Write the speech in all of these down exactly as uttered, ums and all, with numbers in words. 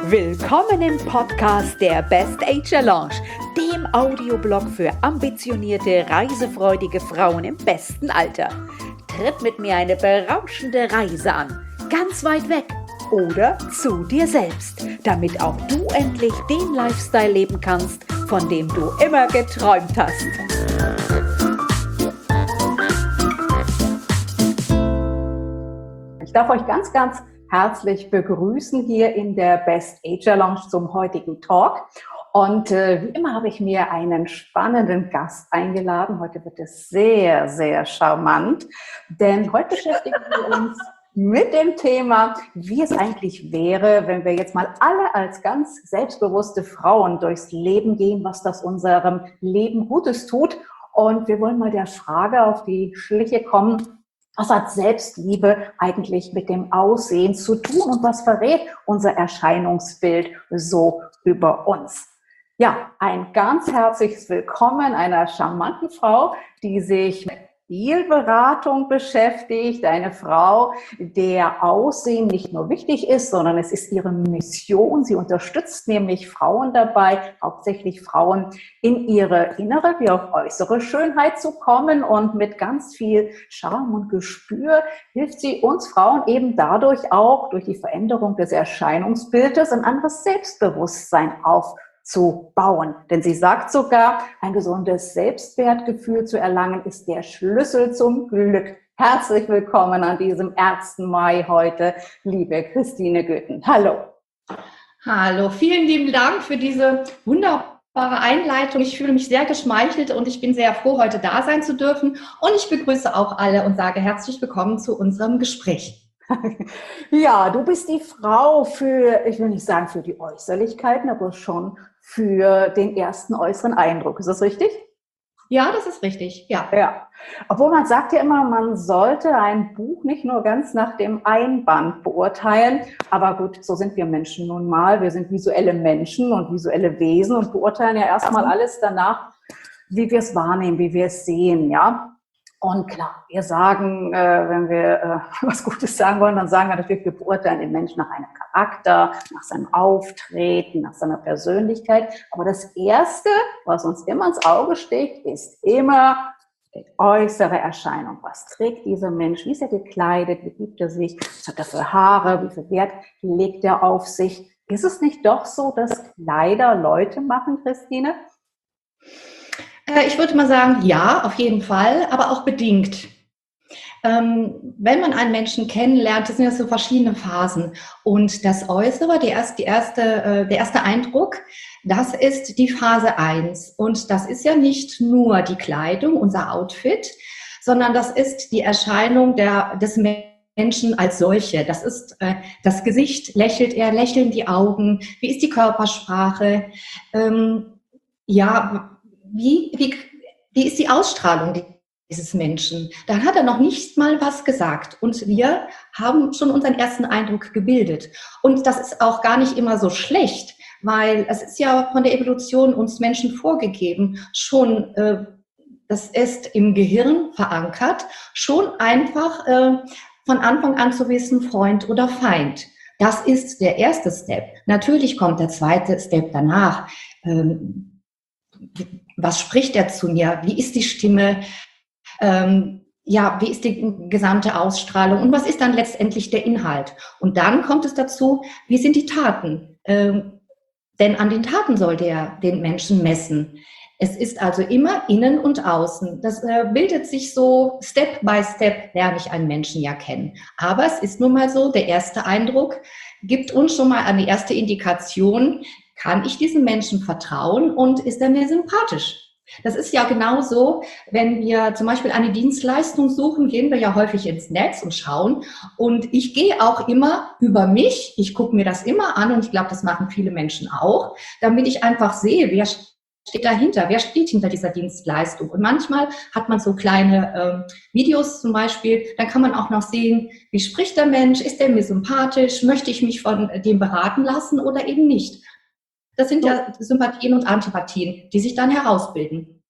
Willkommen im Podcast der Best Age Lounge, dem Audioblog für ambitionierte, reisefreudige Frauen im besten Alter. Tritt mit mir eine berauschende Reise an, ganz weit weg oder zu dir selbst, damit auch du endlich den Lifestyle leben kannst, von dem du immer geträumt hast. Ich darf euch ganz, ganz herzlich begrüßen hier in der Best Age Lounge zum heutigen Talk. Und äh, wie immer habe ich mir einen spannenden Gast eingeladen. Heute wird es sehr, sehr charmant, denn heute beschäftigen wir uns mit dem Thema, wie es eigentlich wäre, wenn wir jetzt mal alle als ganz selbstbewusste Frauen durchs Leben gehen, was das unserem Leben Gutes tut. Und wir wollen mal der Frage auf die Schliche kommen: Was hat Selbstliebe eigentlich mit dem Aussehen zu tun und was verrät unser Erscheinungsbild so über uns? Ja, ein ganz herzliches Willkommen einer charmanten Frau, die sich mit Stilberatung beschäftigt. Eine Frau, der Aussehen nicht nur wichtig ist, sondern es ist ihre Mission. Sie unterstützt nämlich Frauen dabei, hauptsächlich Frauen, in ihre innere wie auch äußere Schönheit zu kommen. Und mit ganz viel Charme und Gespür hilft sie uns Frauen eben dadurch auch, durch die Veränderung des Erscheinungsbildes, ein anderes Selbstbewusstsein aufzubauen. zu bauen. Denn sie sagt sogar, ein gesundes Selbstwertgefühl zu erlangen, ist der Schlüssel zum Glück. Herzlich willkommen an diesem ersten Mai heute, liebe Christine Gütten. Hallo. Hallo, vielen lieben Dank für diese wunderbare Einleitung. Ich fühle mich sehr geschmeichelt und ich bin sehr froh, heute da sein zu dürfen. Und ich begrüße auch alle und sage herzlich willkommen zu unserem Gespräch. Ja, du bist die Frau für, ich will nicht sagen für die Äußerlichkeiten, aber schon für den ersten äußeren Eindruck. Ist das richtig? Ja, das ist richtig, ja. Ja. Obwohl man sagt ja immer, man sollte ein Buch nicht nur ganz nach dem Einband beurteilen. Aber gut, so sind wir Menschen nun mal. Wir sind visuelle Menschen und visuelle Wesen und beurteilen ja erstmal alles danach, wie wir es wahrnehmen, wie wir es sehen, ja. Und klar, wir sagen, äh, wenn wir äh, was Gutes sagen wollen, dann sagen wir natürlich, wir beurteilen den Menschen nach einem Charakter, nach seinem Auftreten, nach seiner Persönlichkeit. Aber das Erste, was uns immer ins Auge sticht, ist immer die äußere Erscheinung. Was trägt dieser Mensch? Wie ist er gekleidet? Wie gibt er sich? Was hat er für Haare? Wie viel Wert legt er auf sich? Ist es nicht doch so, dass Kleider Leute machen, Christine? Ich würde mal sagen, ja, auf jeden Fall, aber auch bedingt. Ähm, wenn man einen Menschen kennenlernt, das sind ja so verschiedene Phasen. Und das Äußere, die erste, die erste, äh, der erste Eindruck, das ist die Phase eins. Und das ist ja nicht nur die Kleidung, unser Outfit, sondern das ist die Erscheinung der, des Menschen als solche. Das ist äh, das Gesicht, lächelt er, lächeln die Augen, wie ist die Körpersprache, ähm, ja, Wie, wie, wie ist die Ausstrahlung dieses Menschen? Dann hat er noch nicht mal was gesagt und wir haben schon unseren ersten Eindruck gebildet. Und das ist auch gar nicht immer so schlecht, weil es ist ja von der Evolution uns Menschen vorgegeben, schon, äh, das ist im Gehirn verankert, schon einfach äh, von Anfang an zu wissen, Freund oder Feind. Das ist der erste Step. Natürlich kommt der zweite Step danach. Ähm, Was spricht er zu mir? Wie ist die Stimme? Ähm, ja, wie ist die gesamte Ausstrahlung? Und was ist dann letztendlich der Inhalt? Und dann kommt es dazu, wie sind die Taten? Ähm, denn an den Taten sollte er den Menschen messen. Es ist also immer innen und außen. Das äh, bildet sich so Step by Step, lerne ich einen Menschen ja kennen. Aber es ist nun mal so, der erste Eindruck gibt uns schon mal eine erste Indikation. Kann ich diesem Menschen vertrauen und ist er mir sympathisch? Das ist ja genauso, wenn wir zum Beispiel eine Dienstleistung suchen, gehen wir ja häufig ins Netz und schauen. Und ich gehe auch immer über mich, ich gucke mir das immer an und ich glaube, das machen viele Menschen auch, damit ich einfach sehe, wer steht dahinter, wer steht hinter dieser Dienstleistung. Und manchmal hat man so kleine ähm, Videos zum Beispiel, dann kann man auch noch sehen, wie spricht der Mensch, ist der mir sympathisch, möchte ich mich von dem beraten lassen oder eben nicht. Das sind ja Sympathien und Antipathien, die sich dann herausbilden.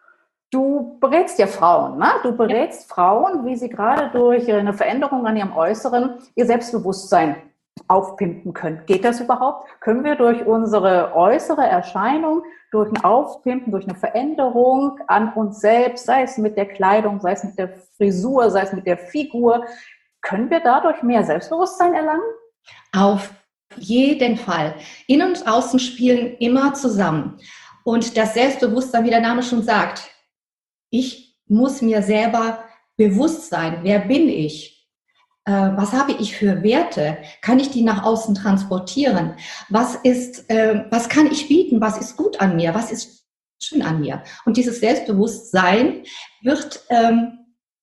Du berätst ja Frauen, ne? Du berätst ja Frauen, wie sie gerade durch eine Veränderung an ihrem Äußeren ihr Selbstbewusstsein aufpimpen können. Geht das überhaupt? Können wir durch unsere äußere Erscheinung, durch ein Aufpimpen, durch eine Veränderung an uns selbst, sei es mit der Kleidung, sei es mit der Frisur, sei es mit der Figur, können wir dadurch mehr Selbstbewusstsein erlangen? Auf jeden Fall. Innen und Außen spielen immer zusammen. Und das Selbstbewusstsein, wie der Name schon sagt, ich muss mir selber bewusst sein, wer bin ich? Äh, was habe ich für Werte? Kann ich die nach außen transportieren? Was ist, äh, was kann ich bieten? Was ist gut an mir? Was ist schön an mir? Und dieses Selbstbewusstsein wird, ähm,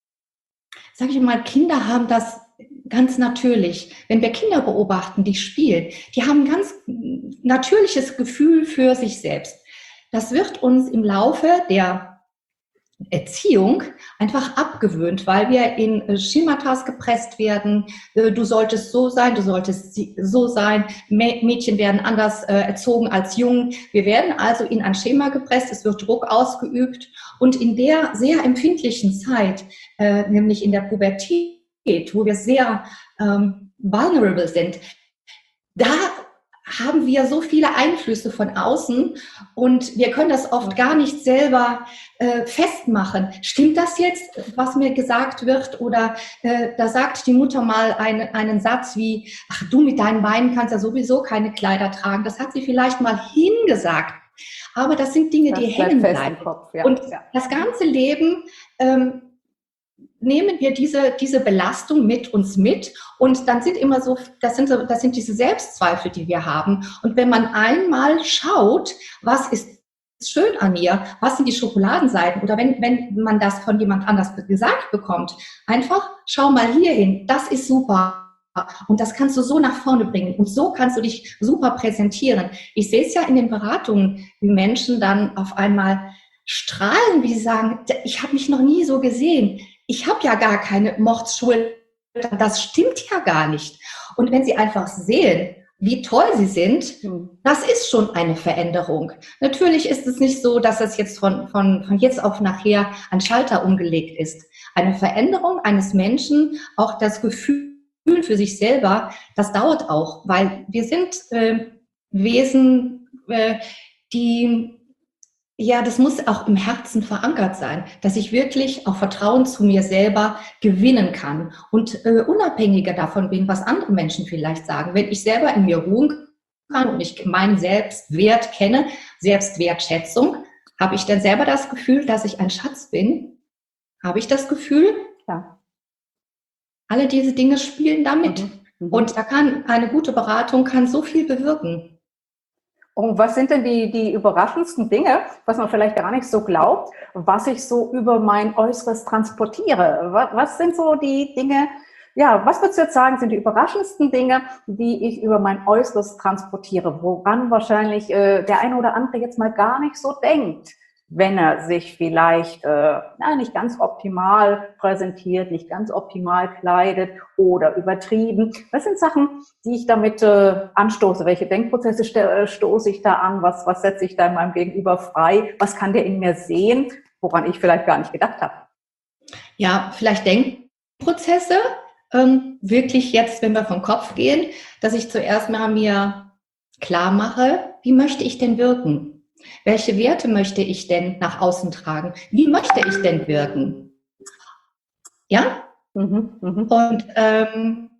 sage ich mal, Kinder haben das ganz natürlich. Wenn wir Kinder beobachten, die spielen, die haben ein ganz natürliches Gefühl für sich selbst. Das wird uns im Laufe der Erziehung einfach abgewöhnt, weil wir in Schematas gepresst werden. Du solltest so sein, du solltest so sein. Mädchen werden anders erzogen als Jungen. Wir werden also in ein Schema gepresst, es wird Druck ausgeübt. Und in der sehr empfindlichen Zeit, nämlich in der Pubertät, wo wir sehr ähm, vulnerable sind, da haben wir so viele Einflüsse von außen und wir können das oft gar nicht selber äh, festmachen. Stimmt das jetzt, was mir gesagt wird? Oder äh, da sagt die Mutter mal eine, einen Satz wie, ach, du mit deinen Beinen kannst ja sowieso keine Kleider tragen. Das hat sie vielleicht mal hingesagt. Aber das sind Dinge, das die hängen bleiben. Kopf, ja. Und ja. Das ganze Leben ähm, nehmen wir diese, diese Belastung mit uns mit und dann sind immer so, das sind, so, das sind diese Selbstzweifel, die wir haben. Und wenn man einmal schaut, was ist schön an mir, was sind die Schokoladenseiten oder wenn, wenn man das von jemand anders gesagt bekommt, einfach schau mal hier hin, das ist super. Und das kannst du so nach vorne bringen und so kannst du dich super präsentieren. Ich sehe es ja in den Beratungen, wie Menschen dann auf einmal strahlen, wie sie sagen, ich habe mich noch nie so gesehen. Ich habe ja gar keine Mordsschultern, das stimmt ja gar nicht. Und wenn Sie einfach sehen, wie toll Sie sind, das ist schon eine Veränderung. Natürlich ist es nicht so, dass es jetzt von, von, von jetzt auf nachher ein Schalter umgelegt ist. Eine Veränderung eines Menschen, auch das Gefühl für sich selber, das dauert auch, weil wir sind äh, Wesen, äh, die... Ja, das muss auch im Herzen verankert sein, dass ich wirklich auch Vertrauen zu mir selber gewinnen kann und äh, unabhängiger davon bin, was andere Menschen vielleicht sagen. Wenn ich selber in mir ruhen kann und ich meinen Selbstwert kenne, Selbstwertschätzung, habe ich dann selber das Gefühl, dass ich ein Schatz bin? Habe ich das Gefühl? Ja. Alle diese Dinge spielen damit. Mhm. Mhm. Und da kann eine gute Beratung kann so viel bewirken. Und was sind denn die, die überraschendsten Dinge, was man vielleicht gar nicht so glaubt, was ich so über mein Äußeres transportiere? Was, was sind so die Dinge, ja, was würdest du jetzt sagen, sind die überraschendsten Dinge, die ich über mein Äußeres transportiere, woran wahrscheinlich äh, der eine oder andere jetzt mal gar nicht so denkt, wenn er sich vielleicht äh, na, nicht ganz optimal präsentiert, nicht ganz optimal kleidet oder übertrieben. Das sind Sachen, die ich damit äh, anstoße. Welche Denkprozesse st- stoße ich da an? Was, was setze ich da in meinem Gegenüber frei? Was kann der in mir sehen, woran ich vielleicht gar nicht gedacht habe? Ja, vielleicht Denkprozesse. Ähm, wirklich jetzt, wenn wir vom Kopf gehen, dass ich zuerst mal mir klar mache, wie möchte ich denn wirken? Welche Werte möchte ich denn nach außen tragen? Wie möchte ich denn wirken? Ja? Mhm, mh. Und ähm,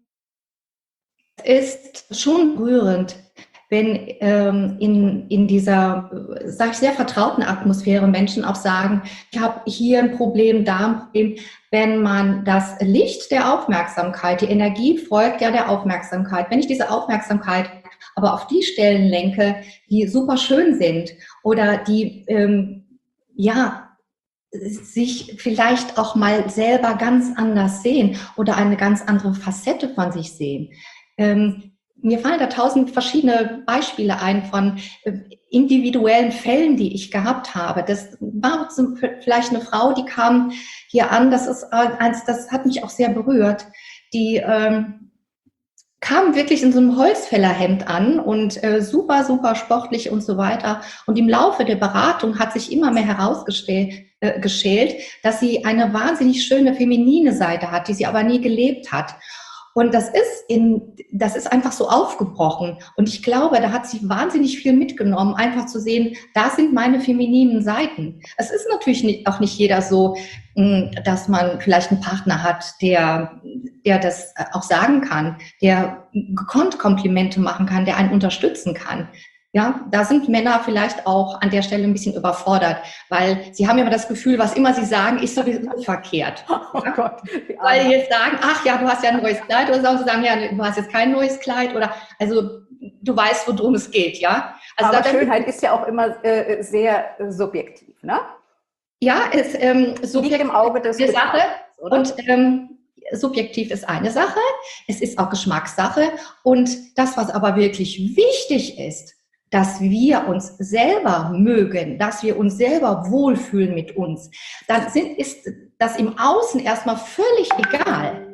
es ist schon rührend, wenn ähm, in, in dieser, sag ich, sehr vertrauten Atmosphäre Menschen auch sagen, ich habe hier ein Problem, da ein Problem. Wenn man das Licht der Aufmerksamkeit, die Energie folgt ja der Aufmerksamkeit. Wenn ich diese Aufmerksamkeit aber auf die Stellen lenke, die super schön sind oder die, ähm, ja, sich vielleicht auch mal selber ganz anders sehen oder eine ganz andere Facette von sich sehen. Ähm, mir fallen da tausend verschiedene Beispiele ein von äh, individuellen Fällen, die ich gehabt habe. Das war zum, vielleicht eine Frau, die kam hier an, das ist eins, das hat mich auch sehr berührt, die ähm, kam wirklich in so einem Holzfällerhemd an und äh, super, super sportlich und so weiter. Und im Laufe der Beratung hat sich immer mehr herausgestellt, äh, geschält, dass sie eine wahnsinnig schöne feminine Seite hat, die sie aber nie gelebt hat. Und das ist in, das ist einfach so aufgebrochen. Und ich glaube, da hat sie wahnsinnig viel mitgenommen, einfach zu sehen, da sind meine femininen Seiten. Es ist natürlich nicht, auch nicht jeder so, dass man vielleicht einen Partner hat, der, der das auch sagen kann, der gekonnt Komplimente machen kann, der einen unterstützen kann. Ja, da sind Männer vielleicht auch an der Stelle ein bisschen überfordert, weil sie haben immer das Gefühl, was immer sie sagen, ist sowieso verkehrt. Oh ja? Gott. Weil sie jetzt sagen, ach ja, du hast ja ein neues Kleid, oder sie sagen, ja, du hast jetzt kein neues Kleid, oder also du weißt, worum es geht, ja. Also aber da, Schönheit ist ja auch immer äh, sehr äh, subjektiv, ne? Ja, ist ähm, subjektiv im Auge des eine Sache oder? Und ähm, subjektiv ist eine Sache, es ist auch Geschmackssache und das, was aber wirklich wichtig ist, dass wir uns selber mögen, dass wir uns selber wohlfühlen mit uns, dann sind, ist das im Außen erstmal völlig egal.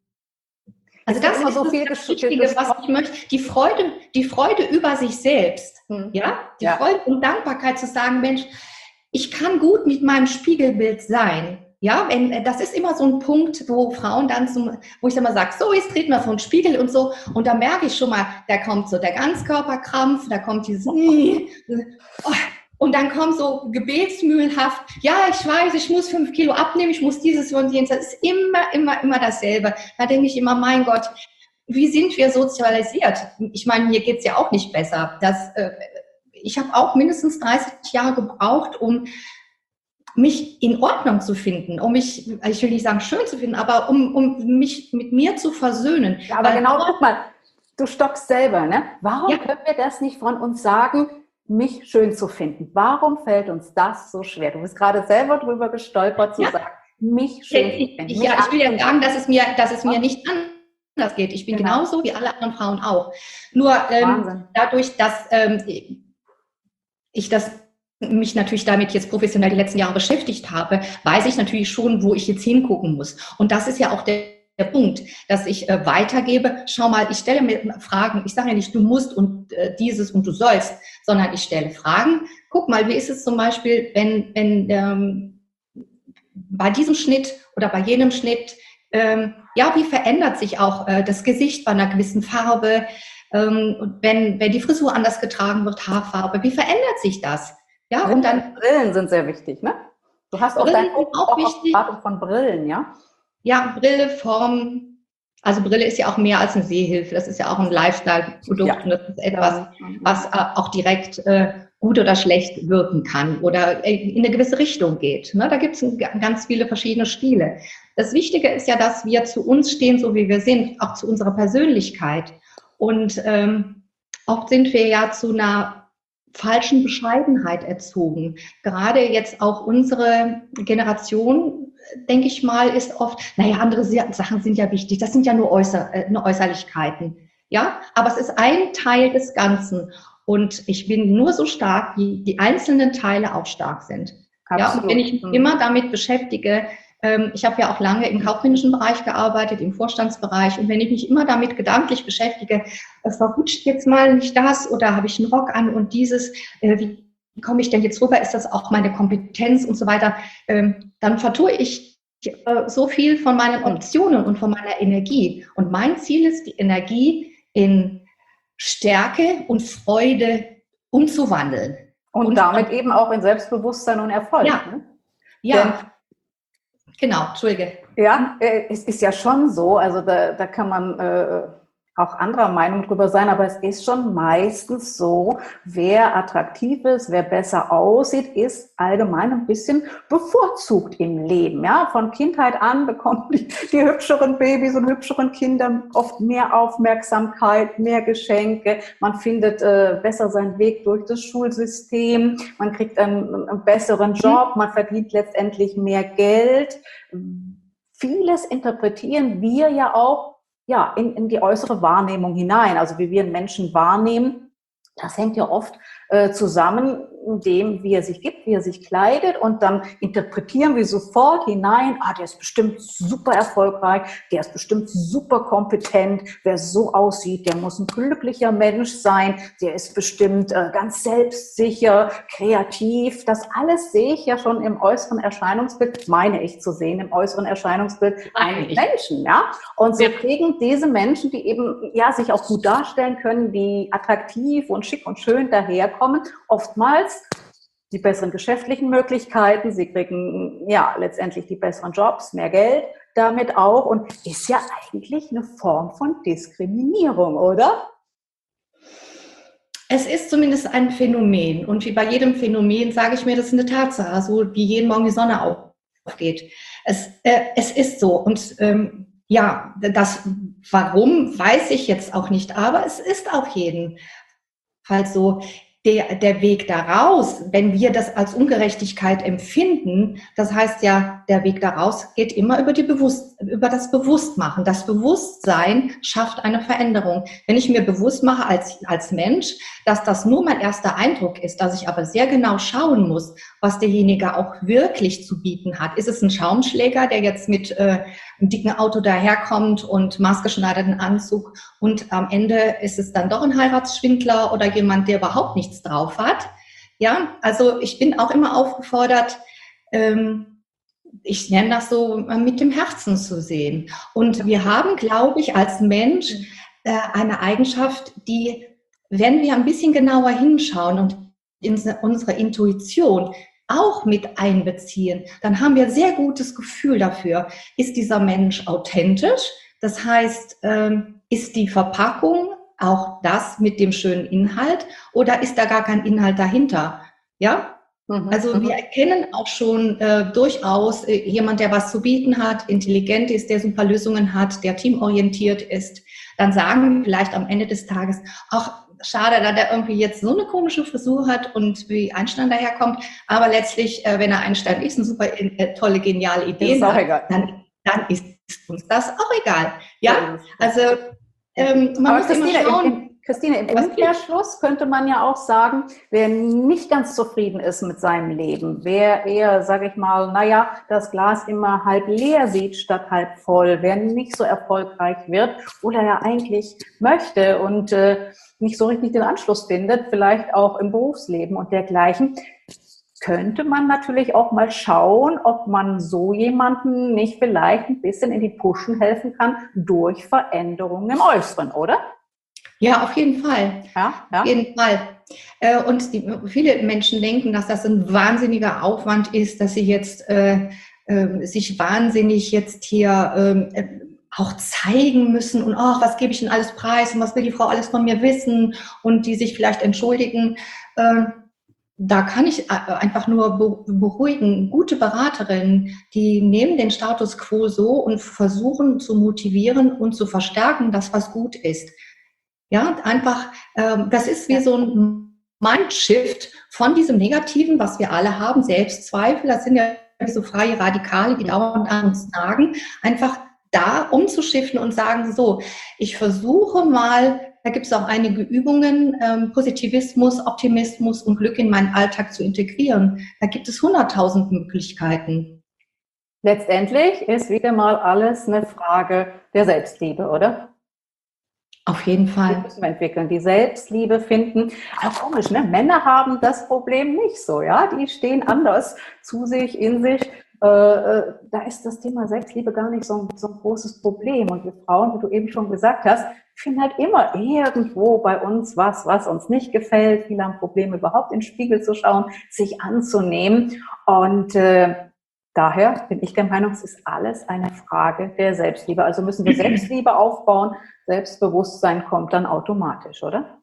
Also das ist so das viel Wichtige, was ich möchte, die Freude, die Freude über sich selbst, hm. ja, die ja. Freude und Dankbarkeit zu sagen, Mensch, ich kann gut mit meinem Spiegelbild sein. Ja, wenn, das ist immer so ein Punkt, wo Frauen dann zum, wo ich dann mal sage, so, jetzt treten wir vor den Spiegel und so, und da merke ich schon mal, da kommt so der Ganzkörperkrampf, da kommt dieses, oh, und dann kommt so gebetsmühlenhaft, ja, ich weiß, ich muss fünf Kilo abnehmen, ich muss dieses und jenes, das ist immer, immer, immer dasselbe. Da denke ich immer, mein Gott, wie sind wir sozialisiert? Ich meine, mir geht's ja auch nicht besser. Das, äh, ich habe auch mindestens dreißig Jahre gebraucht, um mich in Ordnung zu finden, um mich, ich will nicht sagen schön zu finden, aber um, um mich mit mir zu versöhnen. Ja, aber Weil, genau, guck mal, du stockst selber, ne? Warum ja. können wir das nicht von uns sagen, mich schön zu finden? Warum fällt uns das so schwer? Du bist gerade selber drüber gestolpert zu ja. sagen, mich schön ich, zu finden. Ich, ja, ich will ja sagen, dass es mir, dass es mir nicht anders geht. Ich bin genau. genauso wie alle anderen Frauen auch. Nur ähm, dadurch, dass ähm, ich das mich natürlich damit jetzt professionell die letzten Jahre beschäftigt habe, weiß ich natürlich schon, wo ich jetzt hingucken muss. Und das ist ja auch der, der Punkt, dass ich äh, weitergebe. Schau mal, ich stelle mir Fragen. Ich sage ja nicht, du musst und äh, dieses und du sollst, sondern ich stelle Fragen. Guck mal, wie ist es zum Beispiel, wenn, wenn ähm, bei diesem Schnitt oder bei jenem Schnitt, ähm, ja, wie verändert sich auch äh, das Gesicht bei einer gewissen Farbe? Ähm, und wenn, wenn die Frisur anders getragen wird, Haarfarbe, wie verändert sich das? Ja, Brillen, und dann Brillen sind sehr wichtig, ne? Du hast auch dein auch wichtig. von Brillen, ja? Ja, Brille, Form. Also Brille ist ja auch mehr als eine Sehhilfe. Das ist ja auch ein Lifestyle-Produkt ja. Und das ist etwas, ja. was äh, auch direkt äh, gut oder schlecht wirken kann oder in eine gewisse Richtung geht. Ne? Da gibt es ganz viele verschiedene Stile. Das Wichtige ist ja, dass wir zu uns stehen, so wie wir sind, auch zu unserer Persönlichkeit. Und ähm, oft sind wir ja zu einer falschen Bescheidenheit erzogen. Gerade jetzt auch unsere Generation, denke ich mal, ist oft, naja, andere Sachen sind ja wichtig, das sind ja nur, Äußer, äh, nur Äußerlichkeiten. Ja, aber es ist ein Teil des Ganzen. Und ich bin nur so stark, wie die einzelnen Teile auch stark sind. Ja, und wenn ich mich immer damit beschäftige, ähm, ich habe ja auch lange im kaufmännischen Bereich gearbeitet, im Vorstandsbereich, und wenn ich mich immer damit gedanklich beschäftige, es verrutscht jetzt mal nicht das oder habe ich einen Rock an und dieses, äh, wie komme ich denn jetzt rüber, ist das auch meine Kompetenz und so weiter, ähm, dann vertue ich äh, so viel von meinen Optionen und von meiner Energie. Und mein Ziel ist, die Energie in Stärke und Freude umzuwandeln. Und, und damit und, eben auch in Selbstbewusstsein und Erfolg. Ja, ne? ja. Denn, genau, Entschuldige. Ja, äh, es ist ja schon so, also da, da kann man äh, auch anderer Meinung drüber sein, aber es ist schon meistens so, wer attraktiv ist, wer besser aussieht, ist allgemein ein bisschen bevorzugt im Leben. Ja, von Kindheit an bekommen die, die hübscheren Babys und hübscheren Kinder oft mehr Aufmerksamkeit, mehr Geschenke. Man findet äh, besser seinen Weg durch das Schulsystem. Man kriegt einen, einen besseren Job. Man verdient letztendlich mehr Geld. Vieles interpretieren wir ja auch ja, in, in die äußere Wahrnehmung hinein, also wie wir Menschen wahrnehmen. Das hängt ja oft äh, zusammen in dem, wie er sich gibt, wie er sich kleidet, und dann interpretieren wir sofort hinein, ah, der ist bestimmt super erfolgreich, der ist bestimmt super kompetent, wer so aussieht, der muss ein glücklicher Mensch sein, der ist bestimmt äh, ganz selbstsicher, kreativ. Das alles sehe ich ja schon im äußeren Erscheinungsbild, meine ich zu sehen, im äußeren Erscheinungsbild eines Menschen, ja. Und so kriegen diese Menschen, die eben, ja, sich auch gut darstellen können, die attraktiv und schick und schön daherkommen, oftmals die besseren geschäftlichen Möglichkeiten, sie kriegen, ja, letztendlich die besseren Jobs, mehr Geld damit auch, und ist ja eigentlich eine Form von Diskriminierung, oder? Es ist zumindest ein Phänomen, und wie bei jedem Phänomen sage ich mir, das ist eine Tatsache, so wie jeden Morgen die Sonne aufgeht. Es, äh, es ist so, und ähm, ja, das Warum weiß ich jetzt auch nicht, aber es ist auf jeden Fall so. Der, der Weg daraus, wenn wir das als Ungerechtigkeit empfinden, das heißt ja, der Weg daraus geht immer über, die Bewusst, über das Bewusstmachen. Das Bewusstsein schafft eine Veränderung. Wenn ich mir bewusst mache als, als Mensch, dass das nur mein erster Eindruck ist, dass ich aber sehr genau schauen muss, was derjenige auch wirklich zu bieten hat. Ist es ein Schaumschläger, der jetzt mit äh, einem dicken Auto daherkommt und maßgeschneiderten Anzug, und am Ende ist es dann doch ein Heiratsschwindler oder jemand, der überhaupt nichts drauf hat? Ja, also ich bin auch immer aufgefordert, ähm, ich nenne das so, mit dem Herzen zu sehen. Und wir haben, glaube ich, als Mensch äh, eine Eigenschaft, die, wenn wir ein bisschen genauer hinschauen und in unsere Intuition auch mit einbeziehen, dann haben wir ein sehr gutes Gefühl dafür. Ist dieser Mensch authentisch? Das heißt, ähm, ist die Verpackung auch das mit dem schönen Inhalt, oder ist da gar kein Inhalt dahinter? Ja? Mhm. Also wir erkennen auch schon äh, durchaus äh, jemand, der was zu bieten hat, intelligent ist, der super Lösungen hat, der teamorientiert ist. Dann sagen wir vielleicht am Ende des Tages, ach, schade, dass der irgendwie jetzt so eine komische Frisur hat und wie Einstein daherkommt, aber letztlich, äh, wenn er Einstein ist, eine super äh, tolle, geniale Idee hat, dann, dann ist uns das auch egal. Ja, also ähm, man aber muss Christine, immer schauen. Im, im, Christine, im Umkehrschluss könnte man ja auch sagen, wer nicht ganz zufrieden ist mit seinem Leben, wer eher, sage ich mal, naja, das Glas immer halb leer sieht statt halb voll, wer nicht so erfolgreich wird oder er eigentlich möchte und äh, nicht so richtig den Anschluss findet, vielleicht auch im Berufsleben und dergleichen, könnte man natürlich auch mal schauen, ob man so jemanden nicht vielleicht ein bisschen in die Puschen helfen kann durch Veränderungen im Äußeren, oder? Ja, auf jeden Fall. Ja, ja. Auf jeden Fall. Und die, viele Menschen denken, dass das ein wahnsinniger Aufwand ist, dass sie jetzt äh, äh, sich wahnsinnig jetzt hier äh, auch zeigen müssen und ach, was gebe ich denn alles preis und was will die Frau alles von mir wissen, und die sich vielleicht entschuldigen. Äh, Da kann ich einfach nur beruhigen, gute Beraterinnen, die nehmen den Status quo so und versuchen zu motivieren und zu verstärken, dass was gut ist. Ja, einfach, das ist wie so ein Mindshift von diesem Negativen, was wir alle haben, Selbstzweifel, das sind ja so freie Radikale, die dauernd an uns nagen, einfach da umzuschiften und sagen, so, ich versuche mal, da gibt es auch einige Übungen, ähm, Positivismus, Optimismus und Glück in meinen Alltag zu integrieren. Da gibt es hunderttausend Möglichkeiten. Letztendlich ist wieder mal alles eine Frage der Selbstliebe, oder? Auf jeden Fall. Die müssen wir entwickeln, die Selbstliebe finden. Aber komisch, ne? Männer haben das Problem nicht so, ja? Die stehen anders zu sich, in sich. Äh, äh, da ist das Thema Selbstliebe gar nicht so ein, so ein großes Problem. Und wir Frauen, wie du eben schon gesagt hast, finden halt immer irgendwo bei uns was, was uns nicht gefällt. Viele haben Probleme, überhaupt in den Spiegel zu schauen, sich anzunehmen. Und äh, daher bin ich der Meinung, es ist alles eine Frage der Selbstliebe. Also müssen wir Selbstliebe aufbauen. Selbstbewusstsein kommt dann automatisch, oder?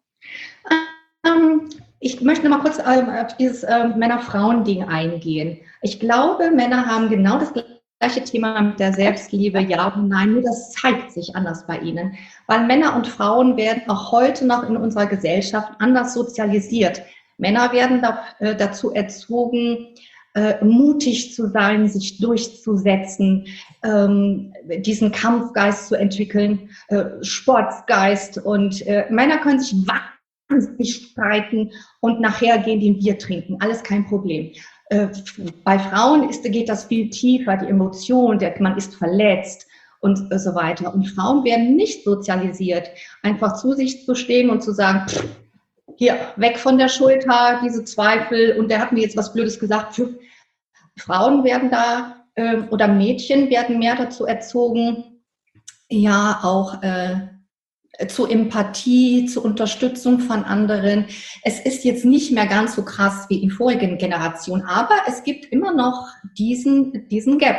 Ähm, ich möchte noch mal kurz ähm, auf dieses ähm, Männer-Frauen-Ding eingehen. Ich glaube, Männer haben genau das gleiche Thema mit der Selbstliebe, ja und nein, nur das zeigt sich anders bei ihnen. Weil Männer und Frauen werden auch heute noch in unserer Gesellschaft anders sozialisiert. Männer werden da, äh, dazu erzogen, äh, mutig zu sein, sich durchzusetzen, ähm, diesen Kampfgeist zu entwickeln, äh, Sportsgeist. Und äh, Männer können sich sich streiten und nachher gehen die ein Bier trinken. Alles kein Problem. Äh, bei Frauen ist, geht das viel tiefer, die Emotion, der, man ist verletzt und äh, so weiter. Und Frauen werden nicht sozialisiert, einfach zu sich zu stehen und zu sagen, pff, hier, weg von der Schulter, diese Zweifel, und der hat mir jetzt was Blödes gesagt. Pff. Frauen werden da, äh, oder Mädchen werden mehr dazu erzogen, ja, auch äh, zu Empathie, zu Unterstützung von anderen. Es ist jetzt nicht mehr ganz so krass wie in vorigen Generationen, aber es gibt immer noch diesen, diesen Gap.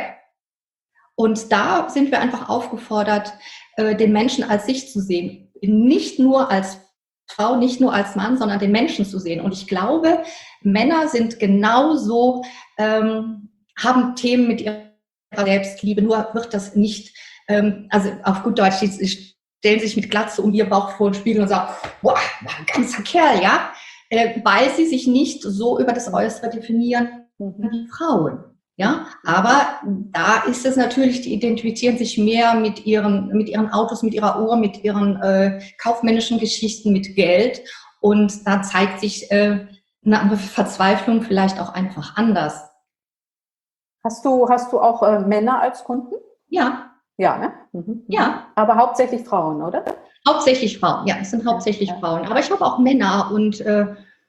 Und da sind wir einfach aufgefordert, den Menschen als sich zu sehen. Nicht nur als Frau, nicht nur als Mann, sondern den Menschen zu sehen. Und ich glaube, Männer sind genauso, ähm, haben Themen mit ihrer Selbstliebe, nur wird das nicht, ähm, also auf gut Deutsch, ich, stellen sich mit Glatze um ihr Bauch vor den Spiegel und sagen, boah, ein ganzer Kerl, ja, äh, weil sie sich nicht so über das Äußere definieren wie die Frauen, ja, aber da ist es natürlich, die identifizieren sich mehr mit ihren, mit ihren Autos, mit ihrer Uhr, mit ihren äh, kaufmännischen Geschichten, mit Geld, und da zeigt sich äh, eine Verzweiflung vielleicht auch einfach anders. Hast du, hast du auch äh, Männer als Kunden? Ja. Ja, ne? Mhm. Ja. Aber hauptsächlich Frauen, oder? Hauptsächlich Frauen, ja, es sind hauptsächlich ja, ja. Frauen. Aber ich habe auch Männer, und äh,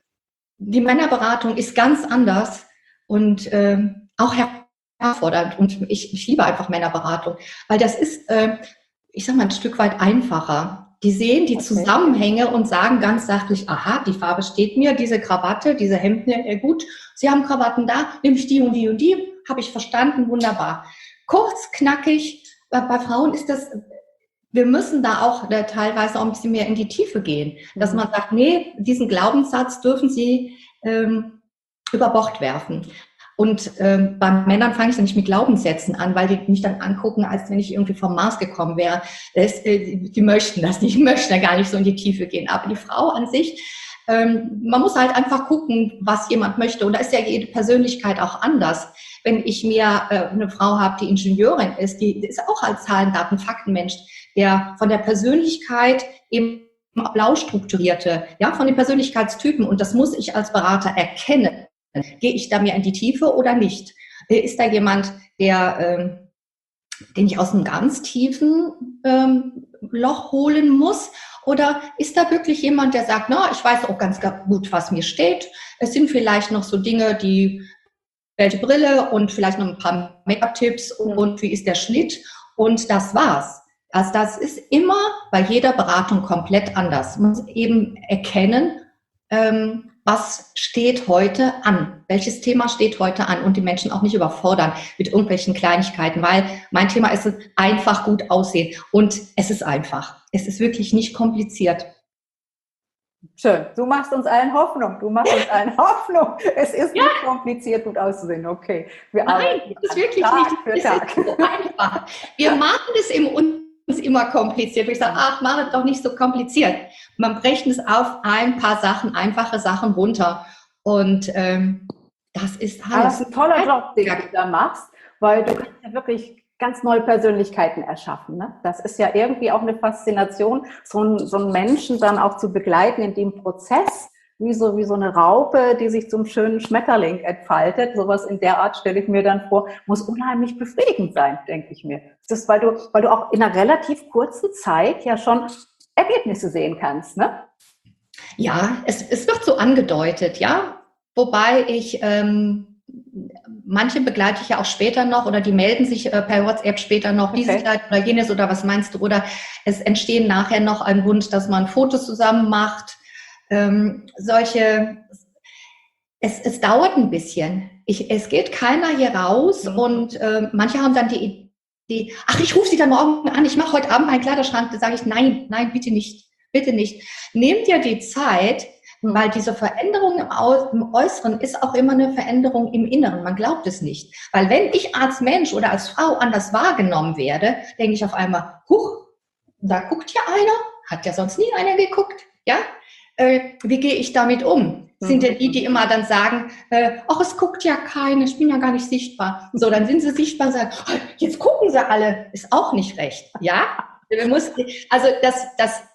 die Männerberatung ist ganz anders und äh, auch herausfordernd. Und ich, ich liebe einfach Männerberatung, weil das ist, äh, ich sag mal, ein Stück weit einfacher. Die sehen die okay. Zusammenhänge und sagen ganz sachlich, aha, die Farbe steht mir, diese Krawatte, diese Hemden, äh, gut, Sie haben Krawatten da, nehme ich die und die und die, habe ich verstanden, wunderbar. Kurz, knackig. Bei, bei Frauen ist das, wir müssen da auch äh, teilweise auch ein bisschen mehr in die Tiefe gehen, dass man sagt, nee, diesen Glaubenssatz dürfen Sie ähm, über Bord werfen. Und ähm, bei Männern fange ich dann nicht mit Glaubenssätzen an, weil die mich dann angucken, als wenn ich irgendwie vom Mars gekommen wäre. Das, äh, die möchten das nicht, die möchten da gar nicht so in die Tiefe gehen. Aber die Frau an sich, ähm, man muss halt einfach gucken, was jemand möchte. Und da ist ja jede Persönlichkeit auch anders. Wenn ich mir äh, eine Frau habe, die Ingenieurin ist, die, die ist auch als Zahlen, Daten, Faktenmensch, der von der Persönlichkeit eben blau strukturierte, ja, von den Persönlichkeitstypen. Und das muss ich als Berater erkennen. Gehe ich da mehr in die Tiefe oder nicht? Ist da jemand, der, ähm, den ich aus einem ganz tiefen ähm, Loch holen muss? Oder ist da wirklich jemand, der sagt, na, ich weiß auch ganz gut, was mir steht. Es sind vielleicht noch so Dinge, die welche Brille und vielleicht noch ein paar Make-up-Tipps und, und wie ist der Schnitt, und das war's. Also das ist immer bei jeder Beratung komplett anders. Man muss eben erkennen, ähm, was steht heute an, welches Thema steht heute an, und die Menschen auch nicht überfordern mit irgendwelchen Kleinigkeiten, weil mein Thema ist einfach gut aussehen, und es ist einfach. Es ist wirklich nicht kompliziert. Schön. Du machst uns allen Hoffnung. Du machst uns allen Hoffnung. Es ist ja nicht kompliziert, gut auszusehen. Okay. Wir Nein, das ist wirklich Tag nicht. Für Tag. Ist so einfach. Wir machen es im uns immer kompliziert. Ich sage, ach, mach es doch nicht so kompliziert. Man bricht es auf ein paar Sachen, einfache Sachen runter. Und ähm, das ist alles. Aber das ist ein toller Job, den du da machst, weil du kannst ja wirklich ganz neue Persönlichkeiten erschaffen. Ne? Das ist ja irgendwie auch eine Faszination, so einen, so einen Menschen dann auch zu begleiten in dem Prozess, wie so, wie so eine Raupe, die sich zum schönen Schmetterling entfaltet. Sowas in der Art stelle ich mir dann vor, muss unheimlich befriedigend sein, denke ich mir. Das ist, weil du, weil du auch in einer relativ kurzen Zeit ja schon Ergebnisse sehen kannst, ne? Ja, es, es wird so angedeutet, ja. Wobei ich, ähm, manche begleite ich ja auch später noch, oder die melden sich äh, per WhatsApp später noch, okay. dieses oder jenes oder was meinst du? Oder es entstehen nachher noch ein Wunsch, dass man Fotos zusammen macht. Ähm, solche, es, es dauert ein bisschen. Ich, es geht keiner hier raus mhm. und äh, manche haben dann die Idee, ach, ich rufe sie dann morgen an, ich mache heute Abend meinen Kleiderschrank. Da sage ich, nein, nein, bitte nicht, bitte nicht. Nehmt dir die Zeit, weil diese Veränderung im, Au- im Äußeren ist auch immer eine Veränderung im Inneren. Man glaubt es nicht. Weil wenn ich als Mensch oder als Frau anders wahrgenommen werde, denke ich auf einmal, huch, da guckt ja einer, hat ja sonst nie einer geguckt, ja? Äh, wie gehe ich damit um? Sind denn die, die immer dann sagen, äh, ach, es guckt ja keiner, ich bin ja gar nicht sichtbar. So, dann sind sie sichtbar und sagen, oh, jetzt gucken sie alle, ist auch nicht recht, ja? Wir müssen, also das, das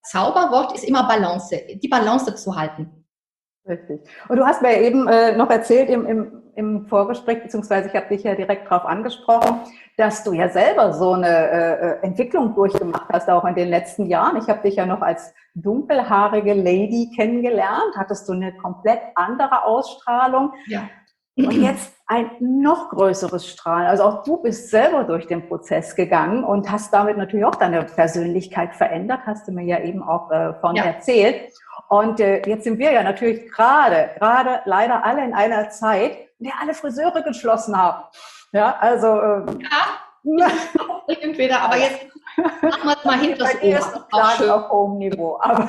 Zauberwort ist immer Balance, die Balance zu halten. Richtig. Und du hast mir eben äh, noch erzählt im, im, im Vorgespräch, beziehungsweise ich habe dich ja direkt darauf angesprochen, dass du ja selber so eine äh, Entwicklung durchgemacht hast, auch in den letzten Jahren. Ich habe dich ja noch als dunkelhaarige Lady kennengelernt, hattest du eine komplett andere Ausstrahlung. Ja. Und jetzt ein noch größeres Strahlen. Also auch du bist selber durch den Prozess gegangen und hast damit natürlich auch deine Persönlichkeit verändert, hast du mir ja eben auch äh, von ja. erzählt. Und äh, jetzt sind wir ja natürlich gerade, gerade leider alle in einer Zeit, in der alle Friseure geschlossen haben. Ja, also... Ähm, ja, entweder, aber jetzt machen wir es mal hinter das Ohr. Ist noch Klage auf hohem Niveau, aber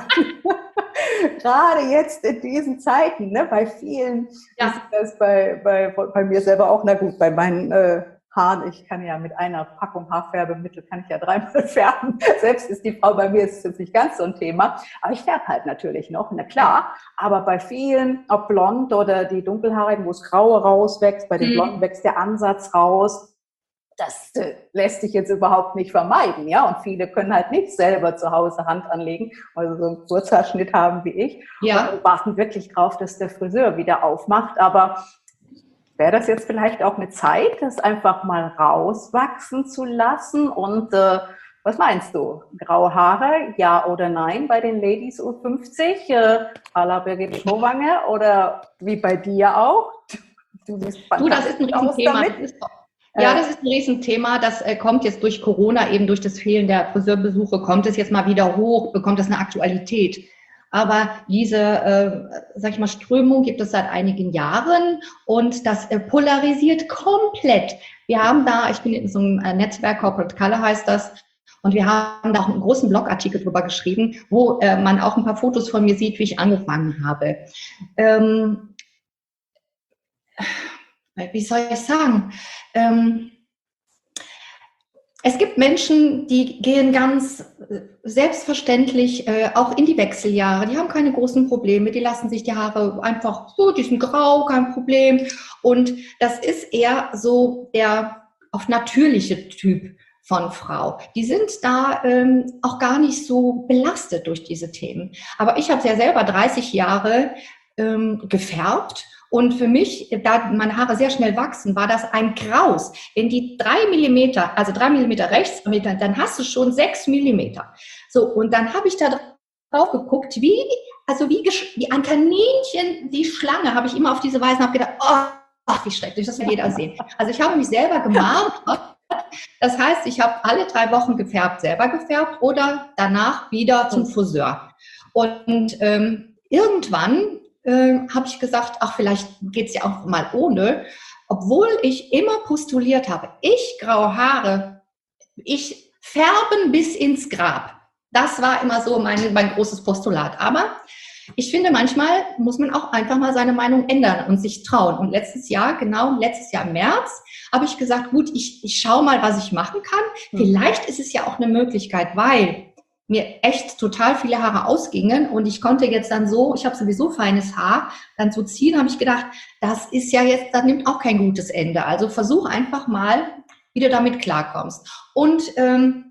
gerade jetzt in diesen Zeiten, ne, bei vielen, ja. ist das bei, bei, bei mir selber auch, na gut, bei meinen äh, Haaren, ich kann ja mit einer Packung Haarfärbemittel, kann ich ja dreimal färben, selbst ist die Frau, bei mir ist es jetzt nicht ganz so ein Thema, aber ich färbe halt natürlich noch, na klar, aber bei vielen, ob blond oder die Dunkelhaarigen, wo das Graue rauswächst, bei den mhm. Blonden wächst der Ansatz raus, das äh, lässt sich jetzt überhaupt nicht vermeiden, ja. Und viele können halt nicht selber zu Hause Hand anlegen, also so einen Kurzhaarschnitt haben wie ich. Ja. Und warten wirklich drauf, dass der Friseur wieder aufmacht. Aber wäre das jetzt vielleicht auch eine Zeit, das einfach mal rauswachsen zu lassen? Und äh, was meinst du? Graue Haare, ja oder nein bei den Ladies U fünfzig? Äh, à la Birgit Schrowange oder wie bei dir auch? Du, du das ist ein Riesenthema. Ja, das ist ein Riesenthema. Das äh, kommt jetzt durch Corona, eben durch das Fehlen der Friseurbesuche, kommt es jetzt mal wieder hoch, bekommt es eine Aktualität. Aber diese, äh, sag ich mal, Strömung gibt es seit einigen Jahren und das äh, polarisiert komplett. Wir haben da, ich bin in so einem äh, Netzwerk, Corporate Color heißt das, und wir haben da auch einen großen Blogartikel drüber geschrieben, wo äh, man auch ein paar Fotos von mir sieht, wie ich angefangen habe. Ähm, Wie soll ich sagen? Ähm, es gibt Menschen, die gehen ganz selbstverständlich äh, auch in die Wechseljahre. Die haben keine großen Probleme, die lassen sich die Haare einfach so, die sind grau, kein Problem. Und das ist eher so der auf natürliche Typ von Frau. Die sind da ähm, auch gar nicht so belastet durch diese Themen. Aber ich habe ja selber dreißig Jahre ähm, gefärbt. Und für mich, da meine Haare sehr schnell wachsen, war das ein Graus. Wenn die drei Millimeter, also drei Millimeter rechts, dann hast du schon sechs Millimeter. So, und dann habe ich da drauf geguckt, wie, also wie, wie ein Kaninchen, die Schlange, habe ich immer auf diese Weise und habe gedacht, oh, ach, wie schrecklich, das will jeder sehen. Also ich habe mich selber gemalt. Das heißt, ich habe alle drei Wochen gefärbt, selber gefärbt oder danach wieder zum Friseur. Und ähm, irgendwann Äh, habe ich gesagt, ach, vielleicht geht's ja auch mal ohne, obwohl ich immer postuliert habe, ich graue Haare, ich färben bis ins Grab. Das war immer so mein, mein großes Postulat. Aber ich finde, manchmal muss man auch einfach mal seine Meinung ändern und sich trauen. Und letztes Jahr, genau letztes Jahr im März, habe ich gesagt, gut, ich, ich schaue mal, was ich machen kann. Vielleicht ist es ja auch eine Möglichkeit, weil mir echt total viele Haare ausgingen und ich konnte jetzt dann so, ich habe sowieso feines Haar, dann so ziehen, habe ich gedacht, das ist ja jetzt, das nimmt auch kein gutes Ende. Also versuch einfach mal, wie du damit klarkommst. Und ähm,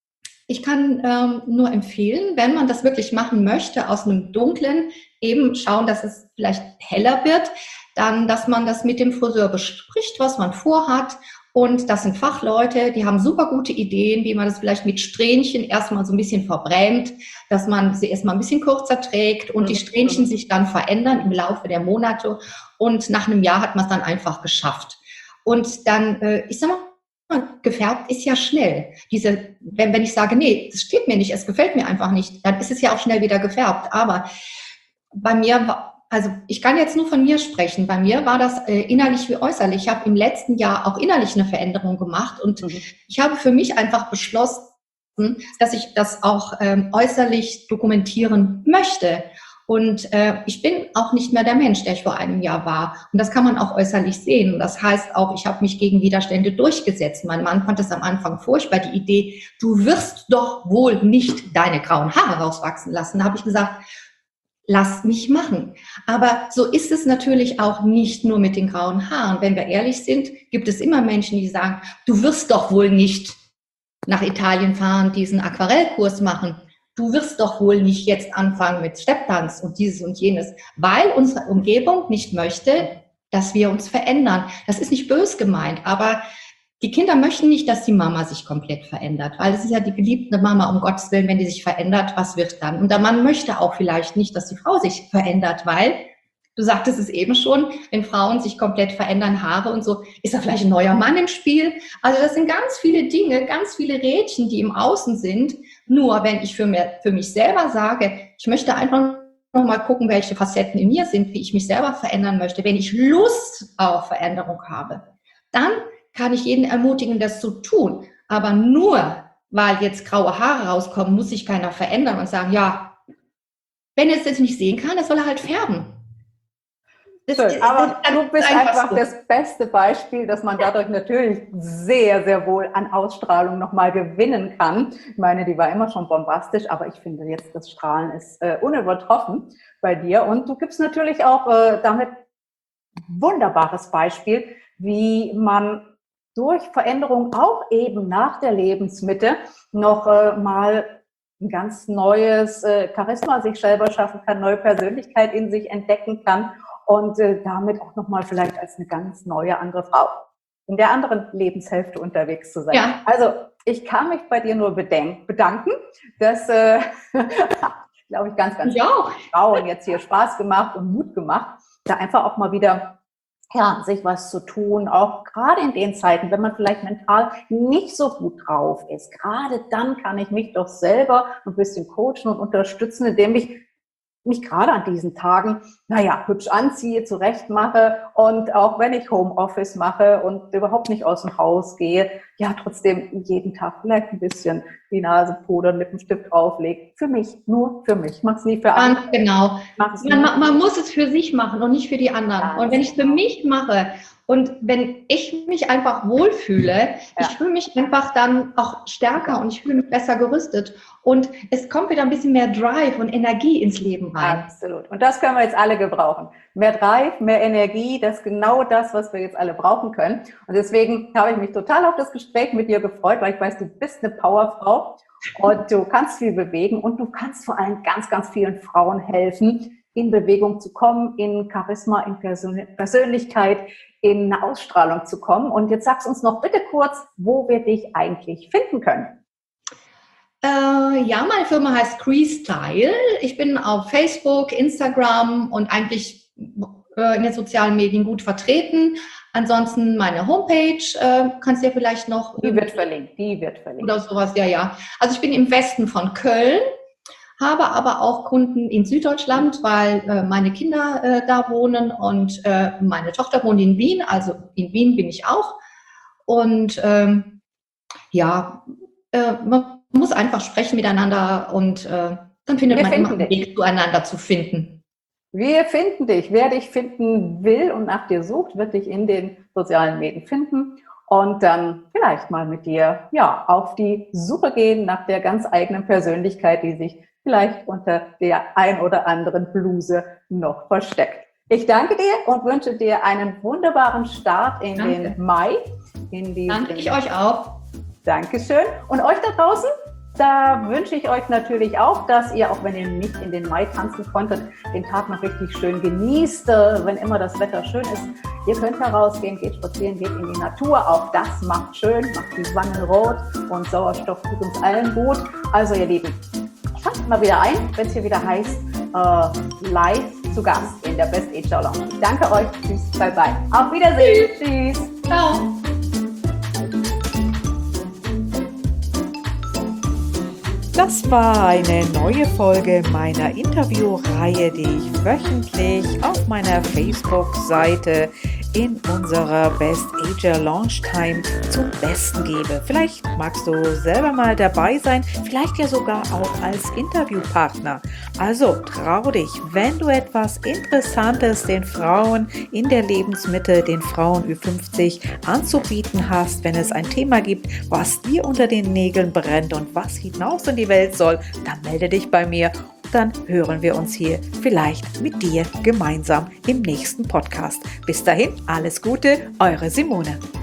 ich kann ähm, nur empfehlen, wenn man das wirklich machen möchte, aus einem dunklen, eben schauen, dass es vielleicht heller wird, dann, dass man das mit dem Friseur bespricht, was man vorhat. Und das sind Fachleute, die haben super gute Ideen, wie man das vielleicht mit Strähnchen erstmal so ein bisschen verbrämt, dass man sie erstmal ein bisschen kürzer trägt und die Strähnchen sich dann verändern im Laufe der Monate. Und nach einem Jahr hat man es dann einfach geschafft. Und dann, äh, ich sag mal, gefärbt ist ja schnell. Diese, wenn, wenn ich sage, nee, das steht mir nicht, es gefällt mir einfach nicht, dann ist es ja auch schnell wieder gefärbt. Aber bei mir war, also ich kann jetzt nur von mir sprechen. Bei mir war das äh, innerlich wie äußerlich. Ich habe im letzten Jahr auch innerlich eine Veränderung gemacht und mhm. ich habe für mich einfach beschlossen, dass ich das auch ähm, äußerlich dokumentieren möchte. Und äh, ich bin auch nicht mehr der Mensch, der ich vor einem Jahr war. Und das kann man auch äußerlich sehen. Und das heißt auch, ich habe mich gegen Widerstände durchgesetzt. Mein Mann fand es am Anfang furchtbar, die Idee, du wirst doch wohl nicht deine grauen Haare rauswachsen lassen. Da habe ich gesagt, lass mich machen. Aber so ist es natürlich auch nicht nur mit den grauen Haaren. Wenn wir ehrlich sind, gibt es immer Menschen, die sagen, du wirst doch wohl nicht nach Italien fahren, diesen Aquarellkurs machen. du wirst doch wohl nicht jetzt anfangen mit Stepptanz und dieses und jenes, weil unsere Umgebung nicht möchte, dass wir uns verändern. Das ist nicht bös gemeint, aber die Kinder möchten nicht, dass die Mama sich komplett verändert, weil es ist ja die geliebte Mama, um Gottes Willen, wenn die sich verändert, was wird dann? Und der Mann möchte auch vielleicht nicht, dass die Frau sich verändert, weil, du sagtest es eben schon, wenn Frauen sich komplett verändern, Haare und so, ist da vielleicht ein neuer Mann im Spiel? Also das sind ganz viele Dinge, ganz viele Rädchen, die im Außen sind. Nur wenn ich für, mir, für mich selber sage, ich möchte einfach noch mal gucken, welche Facetten in mir sind, wie ich mich selber verändern möchte, wenn ich Lust auf Veränderung habe, dann kann ich jeden ermutigen, das zu tun. Aber nur, weil jetzt graue Haare rauskommen, muss sich keiner verändern und sagen, ja, wenn er es jetzt nicht sehen kann, das soll er halt färben. Das Schön, ist, aber das du bist einfach einfach so. das beste Beispiel, dass man dadurch natürlich sehr, sehr wohl an Ausstrahlung nochmal gewinnen kann. Ich meine, die war immer schon bombastisch, aber ich finde jetzt, das Strahlen ist äh, unübertroffen bei dir. Und du gibst natürlich auch äh, damit ein wunderbares Beispiel, wie man durch Veränderung auch eben nach der Lebensmitte noch äh, mal ein ganz neues äh, Charisma sich selber schaffen kann, neue Persönlichkeit in sich entdecken kann und äh, damit auch nochmal vielleicht als eine ganz neue andere Frau in der anderen Lebenshälfte unterwegs zu sein. Ja. Also ich kann mich bei dir nur bedenk- bedanken, dass, äh, glaube ich, ganz, ganz Ja. viele Frauen jetzt hier Spaß gemacht und Mut gemacht, da einfach auch mal wieder ja, sich was zu tun, auch gerade in den Zeiten, wenn man vielleicht mental nicht so gut drauf ist. Gerade dann kann ich mich doch selber ein bisschen coachen und unterstützen, indem ich mich gerade an diesen Tagen, naja, hübsch anziehe, zurecht mache und auch wenn ich Homeoffice mache und überhaupt nicht aus dem Haus gehe, ja, trotzdem jeden Tag vielleicht ein bisschen die Nase pudern, Lippenstift auflegen. Für mich, nur für mich. Ich mach's nie für andere. Ganz genau. Mach's Man, nur- man muss es für sich machen und nicht für die anderen. Ganz Und wenn ich es für genau. mich mache und wenn ich mich einfach wohlfühle, Ja. ich fühle mich einfach dann auch stärker und ich fühle mich besser gerüstet. Und es kommt wieder ein bisschen mehr Drive und Energie ins Leben rein. Absolut. Und das können wir jetzt alle gebrauchen. Mehr Drive, mehr Energie, das ist genau das, was wir jetzt alle brauchen können. Und deswegen habe ich mich total auf das Gespräch mit dir gefreut, weil ich weiß, du bist eine Powerfrau und du kannst viel bewegen und du kannst vor allem ganz, ganz vielen Frauen helfen, in Bewegung zu kommen, in Charisma, in Persön- Persönlichkeit, in eine Ausstrahlung zu kommen. Und jetzt sagst uns noch bitte kurz, wo wir dich eigentlich finden können. Äh, ja, meine Firma heißt Cree-Style. Ich bin auf Facebook, Instagram und eigentlich äh, in den sozialen Medien gut vertreten. Ansonsten meine Homepage, äh, kannst du ja vielleicht noch... Die wird verlinkt, die wird verlinkt. Oder sowas, ja, ja. Also ich bin im Westen von Köln, habe aber auch Kunden in Süddeutschland, weil äh, meine Kinder äh, da wohnen und äh, meine Tochter wohnt in Wien, also in Wien bin ich auch. Und ähm, ja, äh, man muss einfach sprechen miteinander und äh, dann findet Wir man immer finden einen dich. Weg zueinander zu finden. Wir finden dich. Wer dich finden will und nach dir sucht, wird dich in den sozialen Medien finden und dann vielleicht mal mit dir ja auf die Suche gehen nach der ganz eigenen Persönlichkeit, die sich vielleicht unter der ein oder anderen Bluse noch versteckt. Ich danke dir und wünsche dir einen wunderbaren Start in Danke. den Mai. In die, Danke ich euch auch. Dankeschön. Und euch da draußen, da wünsche ich euch natürlich auch, dass ihr, auch wenn ihr nicht in den Mai tanzen konntet, den Tag noch richtig schön genießt, äh, wenn immer das Wetter schön ist. Ihr könnt herausgehen, geht spazieren, geht in die Natur. Auch das macht schön, macht die Wangen rot und Sauerstoff tut uns allen gut. Also ihr Lieben, schaltet mal wieder ein, wenn es hier wieder heißt, äh, live zu Gast in der Best Age Lounge. Ich danke euch. Tschüss, bye bye. Auf Wiedersehen. Tschüss. Ciao. Das war eine neue Folge meiner Interviewreihe, die ich wöchentlich auf meiner Facebook-Seite in unserer Best Ager Launch Time zum Besten gebe. Vielleicht magst du selber mal dabei sein, vielleicht ja sogar auch als Interviewpartner. Also trau dich, wenn du etwas Interessantes den Frauen in der Lebensmitte, den Frauen Ü fünfzig anzubieten hast, wenn es ein Thema gibt, was dir unter den Nägeln brennt und was hinaus in die Welt soll, dann melde dich bei mir. Dann hören wir uns hier vielleicht mit dir gemeinsam im nächsten Podcast. Bis dahin, alles Gute, eure Simone.